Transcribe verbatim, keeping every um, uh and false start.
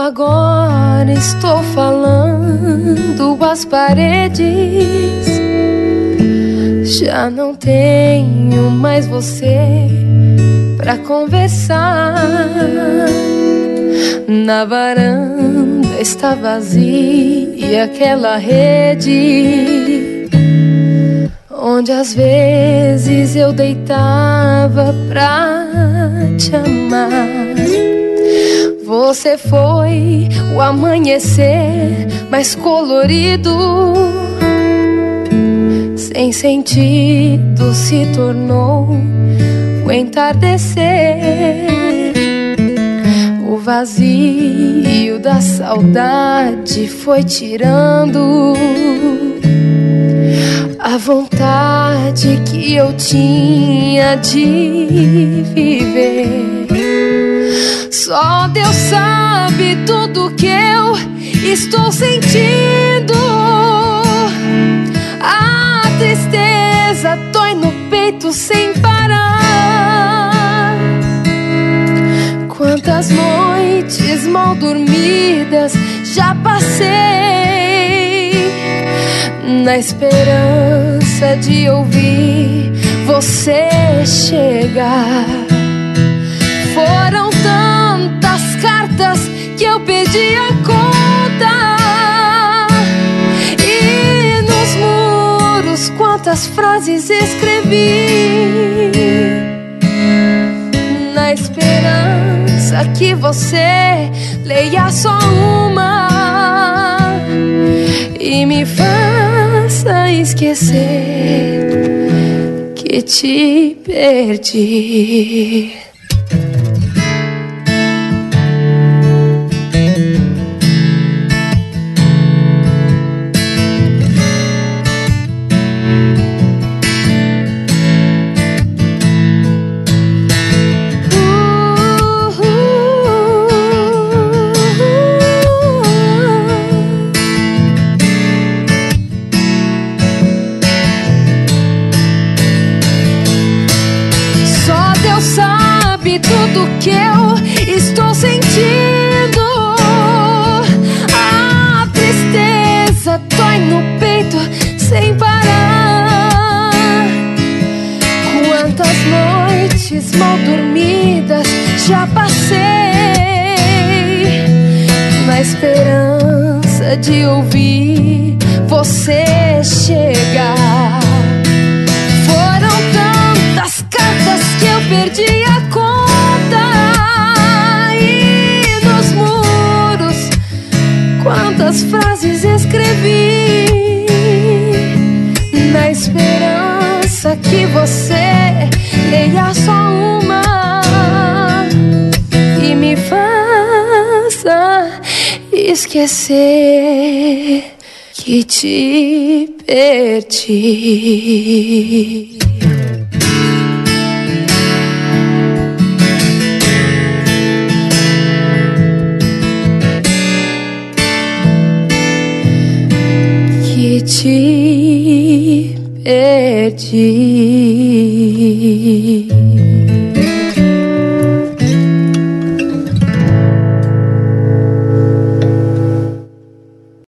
agora estou falando às paredes. Já não tenho mais você pra conversar. Na varanda está vazia aquela rede onde às vezes eu deitava pra te amar. Você foi o amanhecer mais colorido, sem sentido se tornou o entardecer. O vazio da saudade foi tirando a vontade que eu tinha de viver. Só Deus sabe tudo que eu estou sentindo. A tristeza dói no peito sem parar. Quantas noites mal dormidas já passei na esperança de ouvir você chegar. Foram tantas cartas que eu perdi a conta, e nos muros quantas frases escrevi, na esperança que você leia só uma e me faça esquecer que te perdi. Tudo que eu estou sentindo. A tristeza dói no peito sem parar. Quantas noites mal dormidas já passei na esperança de ouvir você chegar. Foram tantas cartas que eu perdi a conta, quantas frases escrevi na esperança que você leia só uma e me faça esquecer que te perdi. Te perdi.